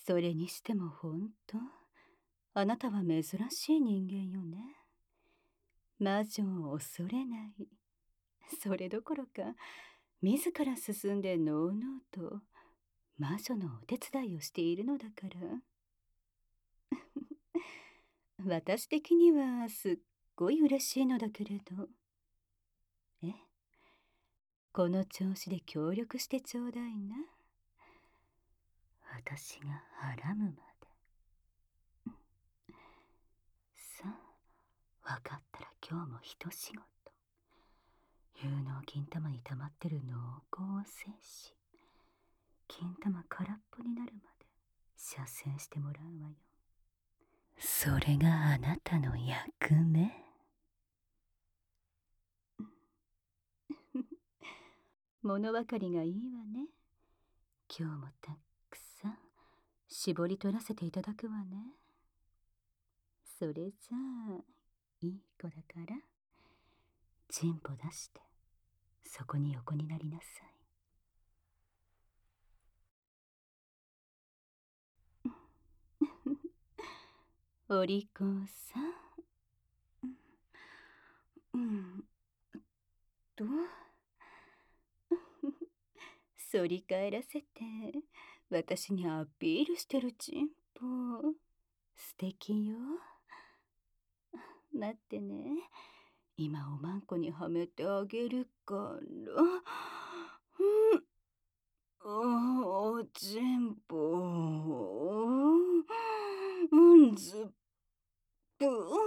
それにしてもほんと、あなたは珍しい人間よね。魔女を恐れない。それどころか、自ら進んでのうのうと魔女のお手伝いをしているのだから。私的にはすっごい嬉しいのだけれど。え、この調子で協力してちょうだいな。私が孕むまで。さあ、わかったら今日も一仕事。有能金玉に溜まってる濃厚精子。金玉空っぽになるまで射精してもらうわよ。それがあなたの役目。物分かりがいいわね。今日もたくさん絞り取らせていただくわね。それじゃあいい子だから、チンポ出してそこに横になりなさい。お利口さん。と反り返らせて私にアピールしてるチンポ。素敵よ。待ってね、今おまんこにはめてあげるから。おちんぽずっぷ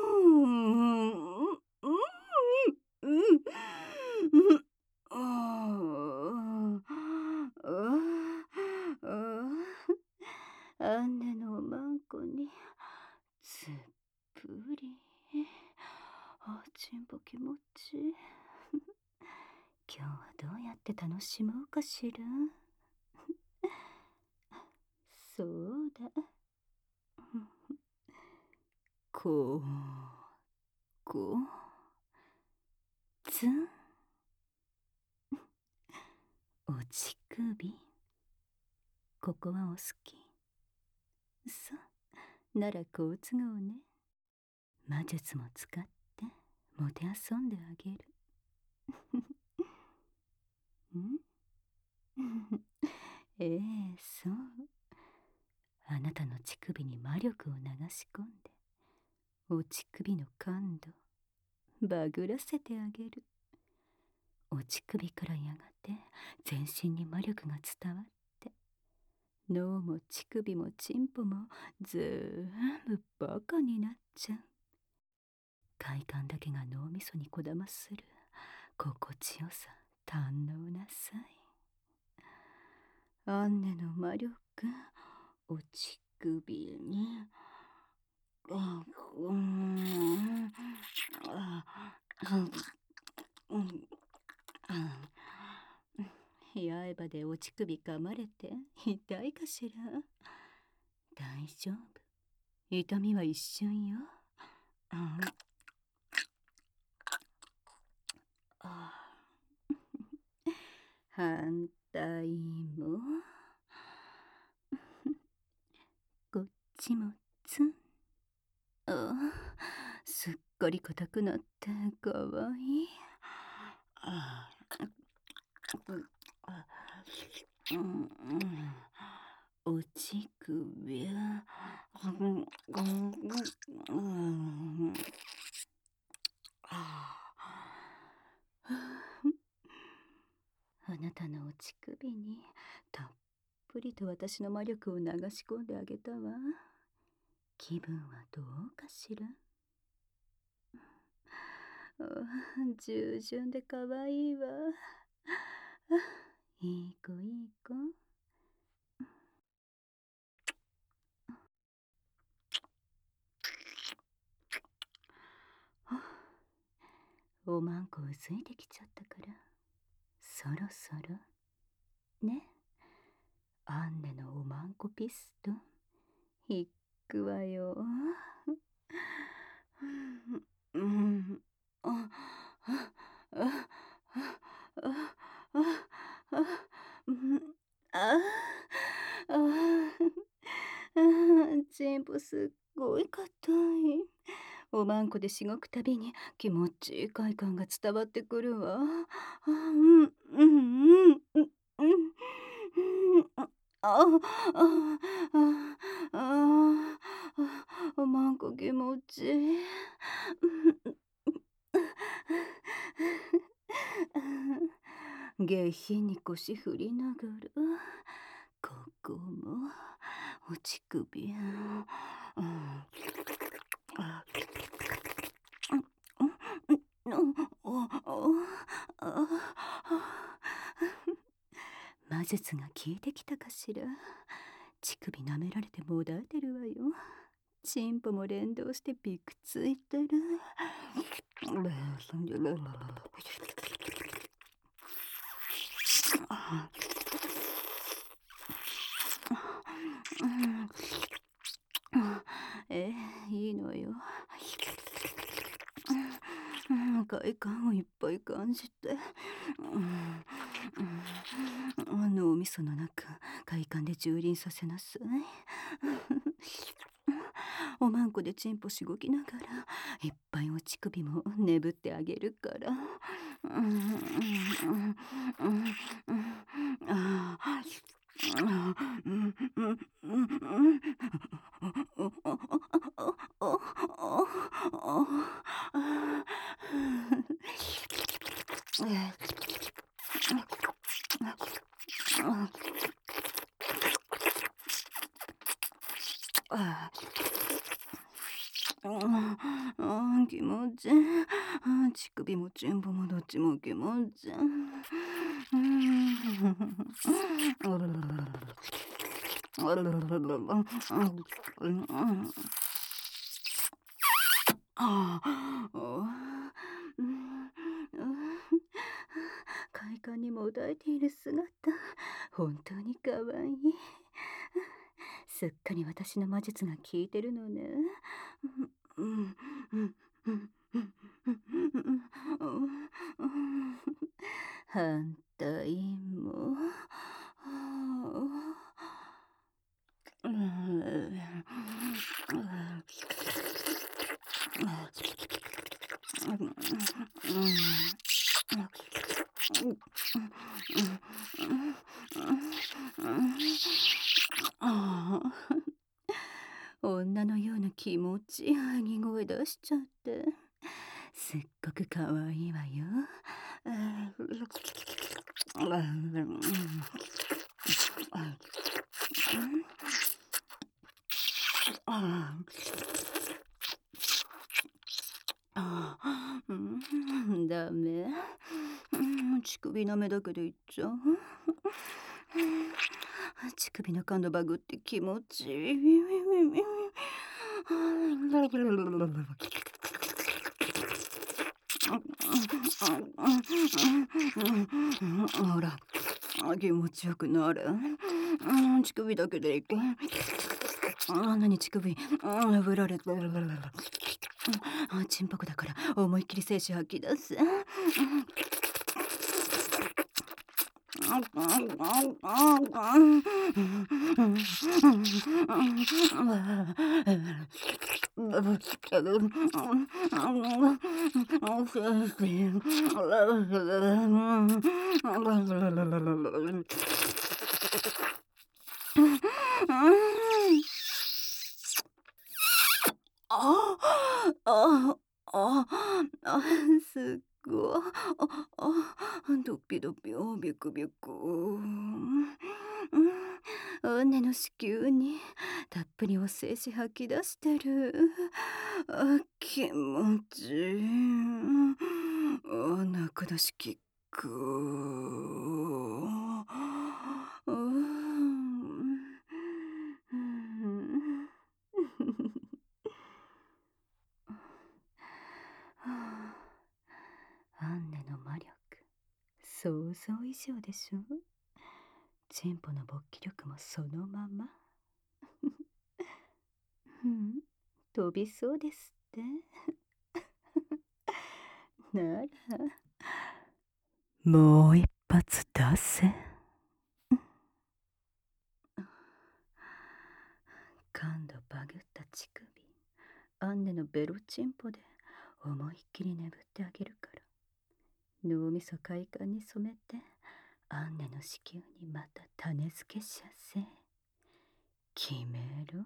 あんなのおまんこにずっぷり。あ、ちんぽ気持ちいい。今日はどうやって楽しもうかしら。そうだ。こつん。おちくび。ここはお好き。そう、なら好都合ね。魔術も使ってもてあそんであげる。んええ、そう。あなたの乳首に魔力を流し込んで、お乳首の感度バグらせてあげる。お乳首からやがて全身に魔力が伝わって、脳も乳首もチンポもぜーんぶバカになっちゃう。快感だけが脳みそにこだまする心地よさ堪能なさい。アンネの魔力、お乳首に。刃でお乳首噛まれて痛いかしら。大丈夫、痛みは一瞬よ。反対も。こっちもツン。すっかり硬くなってかわいい。おちくび。あなたのお乳首にたっぷりと私の魔力を流し込んであげたわ。気分はどうかしら。従順でかわいいわ。いい子いい子。おまんこうずいてきちゃったから、そろそろね。アンネのおまんこピストン引くわよ。 チンポすっごい硬い。おまんこでしごくたびに気持ちいい快感が伝わってくるわ。あおまんこ気持ちいい。下品に腰振りながら、ここもお乳首。魔術が効いてきたかしら。乳首舐められてもだえてるわよ。チンポも連動してびくついてる。いいのよ。快感をいっぱい感じて、脳みその中快感で蹂躙させなさい。おまんこでチンポしごきながらいっぱいお乳首もねぶってあげるから。気持ちいい。乳首もチンポもどっちも気持ちいい。快感にもだえている姿、本当に可愛い。すっかり私の魔術が効いてるのね。反対も。女のような気持ちいい喘ぎ声出しちゃって、すっごく可愛いわよ。ダメ。乳首舐めだけでいっちゃう。乳首の感度バグって気持ちいい。ほら、気持ちよくなる。乳首だけでいけ。何乳首ぶられて。チンポコだから思いっきり精子吐き出す。ああああすっごい。ドピドピビクビク。ねの子宮にたっぷりお精子吐き出してる。気持ちいい。泣く出しキック。アンネの魔力、想像以上でしょ。チンポの勃起力もそのまま。飛びそうですって。ならもう一発出せ。 感度バグった乳首、アンネのベロチンポで思いっきり眠ってあげるから。脳みそ快感に染めて、アンネの子宮にまた種付けしやせ。決めろ。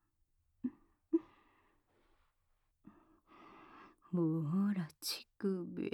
もうほら乳首。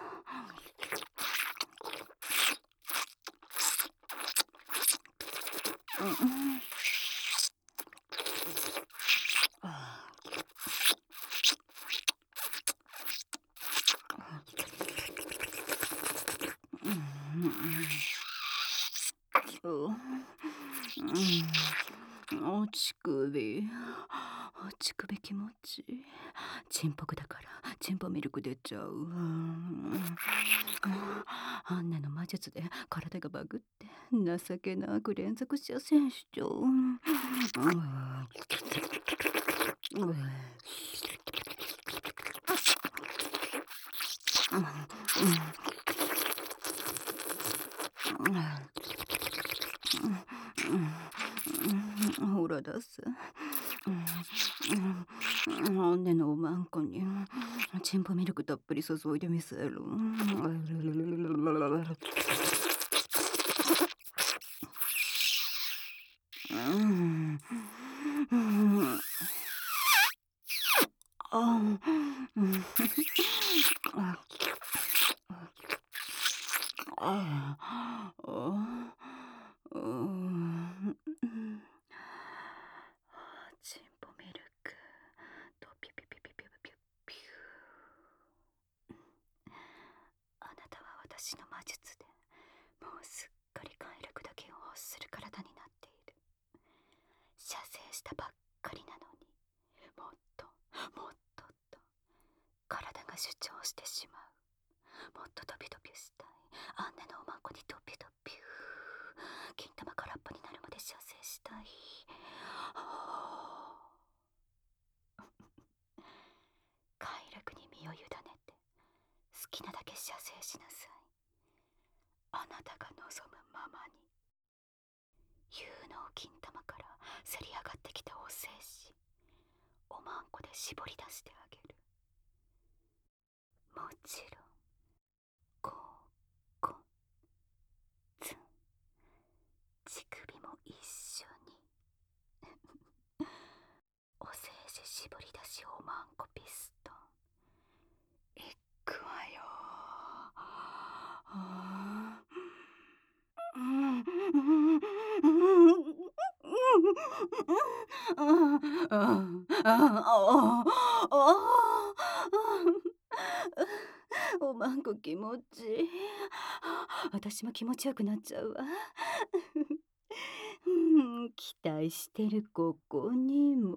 お乳首。乳首気持ちいい。チンポクだからチンポミルク出ちゃう。アンネの魔術で体がバグって情けなく連続射精しちゃう。ほら出す。アンネのおまんこにチンポミルクたっぷり注いでみせる。チンポミルクとピピピピピピピュー。あなたは私の魔術でもうすっかり快楽だけを欲する体になっている。射精したばっかりなのに、もっともっとと体が主張してしまう。もっとドピドピしたい。アンネのおまんこにドピドピュー。金玉空っぽになるまで射精したい。快楽に身を委ねて好きなだけ射精しなさい。あなたが望むままに。有能金玉からせり上がってきたお精子、おまんこで絞り出してあげる。もちろんここつん乳首も一緒に。お精子絞り出しおまんこピストンいくわよ。おまんこ気持ちいい。私も気持ちよくなっちゃうわ。期待してるここにも。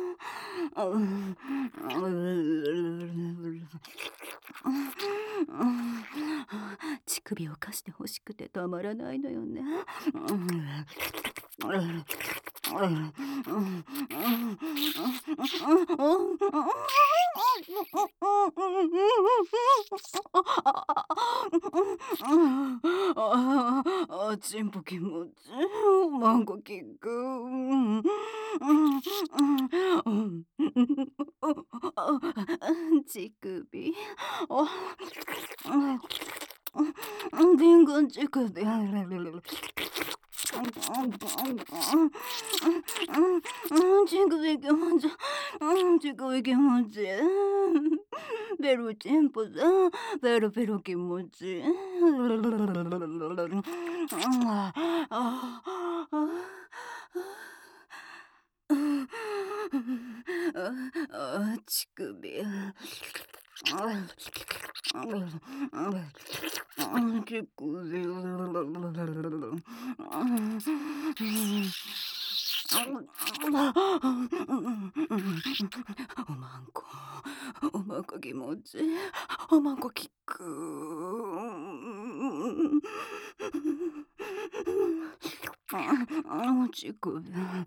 乳首を貸してほしくてたまらないのよね。チンポ気持ちいい。マンコキック。乳首。伝言乳首。乳首気持ちいい。乳首気持ちいい。ベロチンポだ。ベロベロ気持ちいい。乳首。おまんこ、おまんこ気持ちいい。おまんこキック。乳首。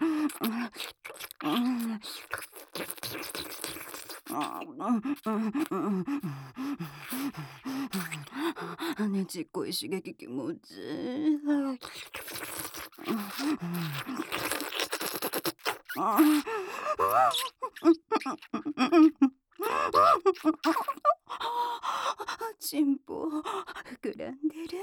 ねちっこい刺激気持ちいい。 チンポ膨らんでる。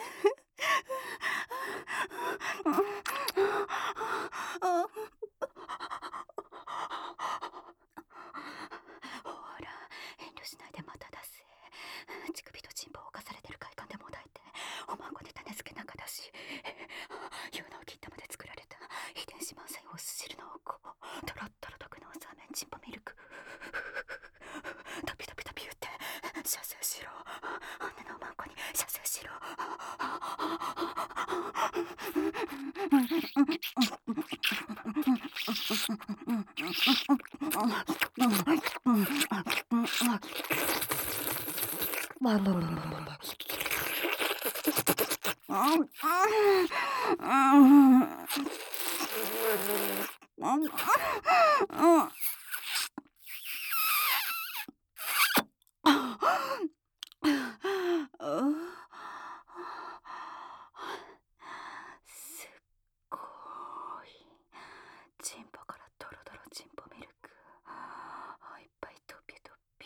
ほら、遠慮しないでまた出せ。乳首とチンポを侵されてる快感でもだえて、おまんこで種付け仲だし、有能金玉で作られた遺伝子満載オス汁のおこ、とろっとろ毒のサーメンチンポミルク、トピトピトピ言って射精しろ。姉のおまんこに射精しろ。すっごい。チンポからドロドロチンポミルク。いっぱいトピュトピュ。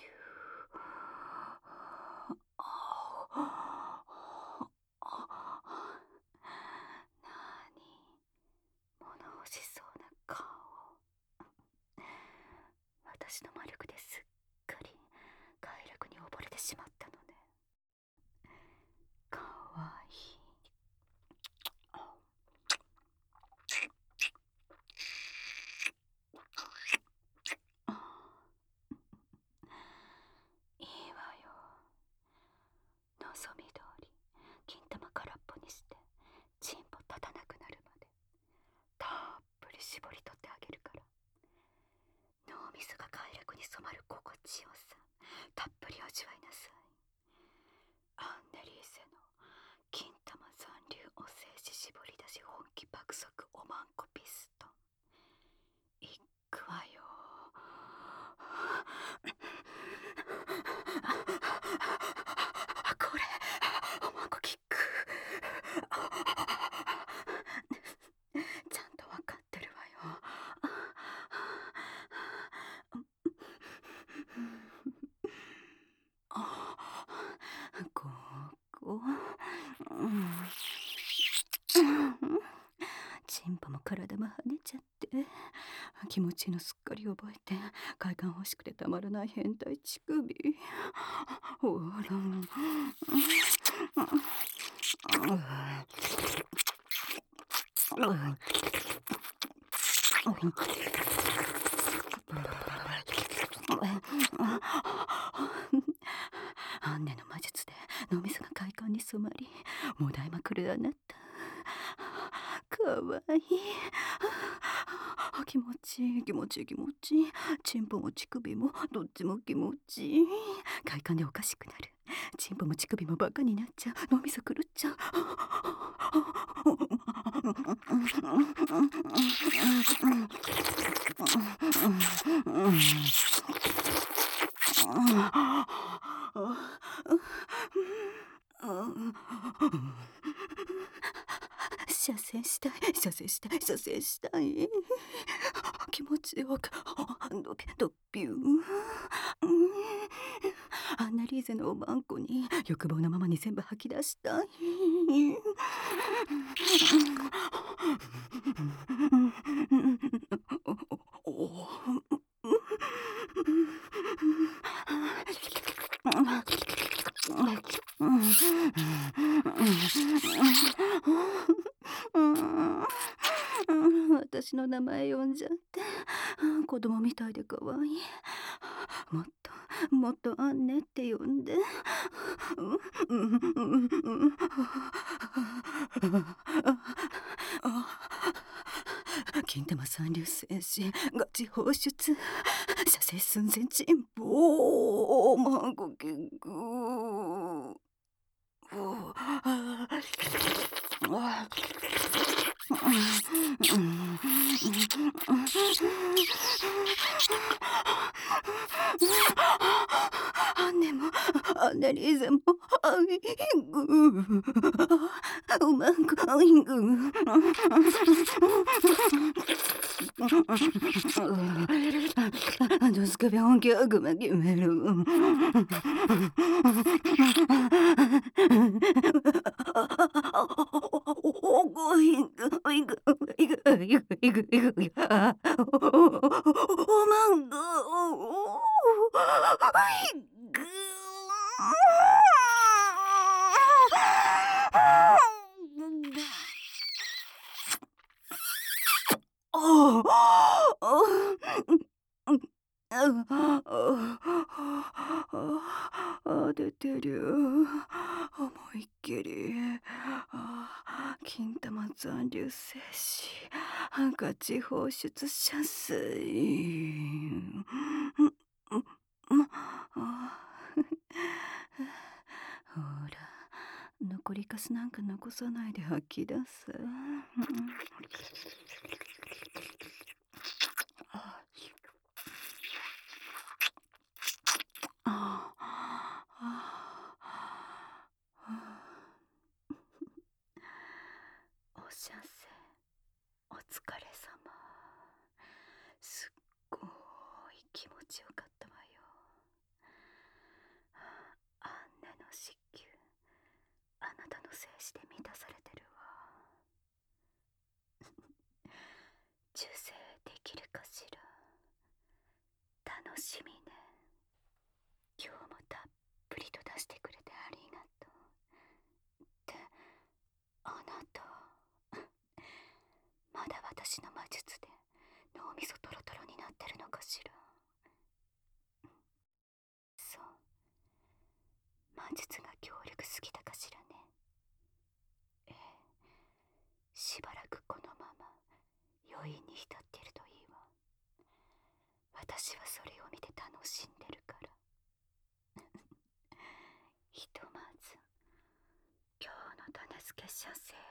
なに、物欲しそうな顔。私の魔力ですっかり快楽に溺れてしまったのね。かわいい。いいわよ。望み通り金玉空っぽにしてチンポ立たなくなるまでたっぷり絞り取ってあげるから、脳みそが快楽に染まる心地よさたっぷり味わいなさい。アンネリーゼの金玉残留お静止絞り出し本気爆速おまんこピストンいくわよ。これおまんこキック。ちゃんとわかってるわよ。ここ、チンポも体も跳ねちゃって気持ちいいのすっかり覚えて快感欲しくてたまらない変態乳首。ほらアンネの魔術で脳みそが快感に染まりもだえまくるあなた、かわいい。気持ちいい気持ちいい気持ちいい。チンポも乳首もどっちも気持ちいい。快感でおかしくなる。チンポも乳首もバカになっちゃう。脳みそ狂っちゃう。射精したい射精したい射精したい。気持ちよくドピドピュー。アンナリーゼのおまんこに欲望のままに全部吐き出したい。私の名前呼んじゃって子供みたいで可愛い。もっともっとアンネって呼んで。金玉三流戦士ガチ放出射精寸前チンポマンゴキング。アンネもアンネリーゼもアイグうまくアイグ Du ska vi ha en gugge med gimmel.出てる。思いっきり。金玉残留精子。ハンカチ放出射精。ほら、残りかすなんか残さないで吐き出す。おしゃせ、お疲れ様。すっごい気持ちよかったわよ。あんねの子宮、あなたの精子で満たされてるわ。受精できるかしら。楽しみね。今日もたっぷりと出してくれてありがとう。ってあなたまだ私の魔術で脳みそトロトロになってるのかしら。そう、魔術が強力すぎたかしらね。ええ、しばらくこのまま余韻に浸っているといいわ。私はそれを見て楽しんでるから。ひとまず今日の種付け射精